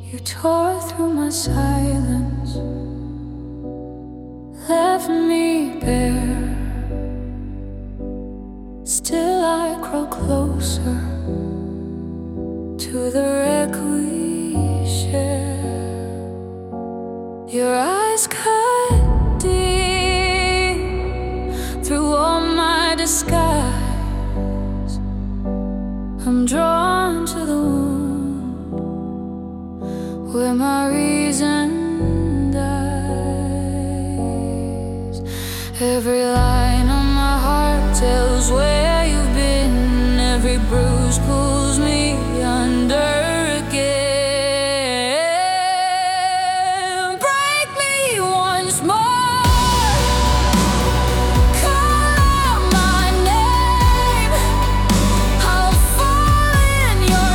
You tore through my silence, left me bare. Still I grow closer to the wreck we share. Your eyes cut deep through all my disguise. I'm drawn to the wound where my reason dies. Every line on my heart tells where you've been. Every bruise pulls me under again. Break me once more, call out my name. I'll fall in your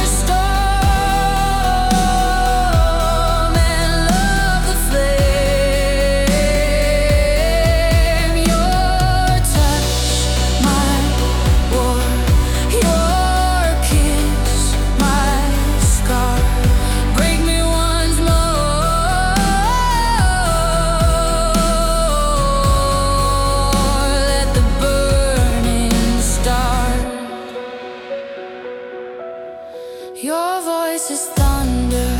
storm and love the flame. Your touch, my war. Your kiss, my scar. Break me once more. Let the burning start. Your voice is thunder.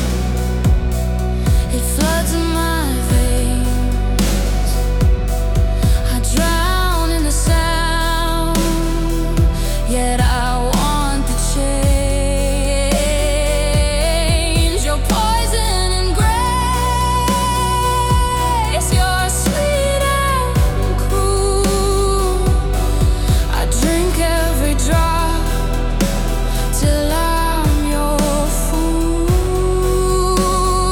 It floods my veins. I drown in the sound, yet I want the change. Your poison and grace, your sweet and cruel. I drink every drop till I'm your fool.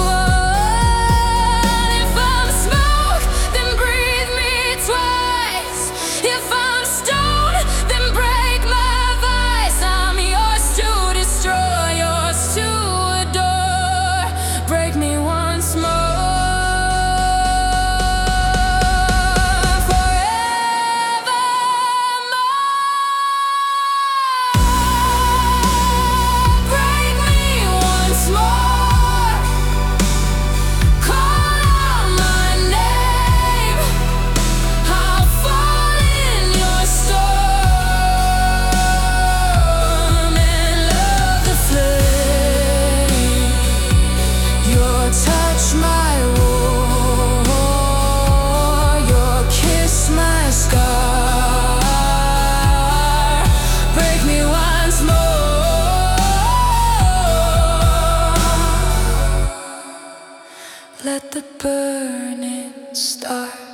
If I'm smoke, then breathe me twice. If I'm stone, then break my vice. I'm yours to destroy, yours to adore. Break me once more, forevermore. Break me once more, call out my name. I'll fall in your storm and love the flame. Your touch, my war. Your kiss, my scar. Break me once more. Let the burning start.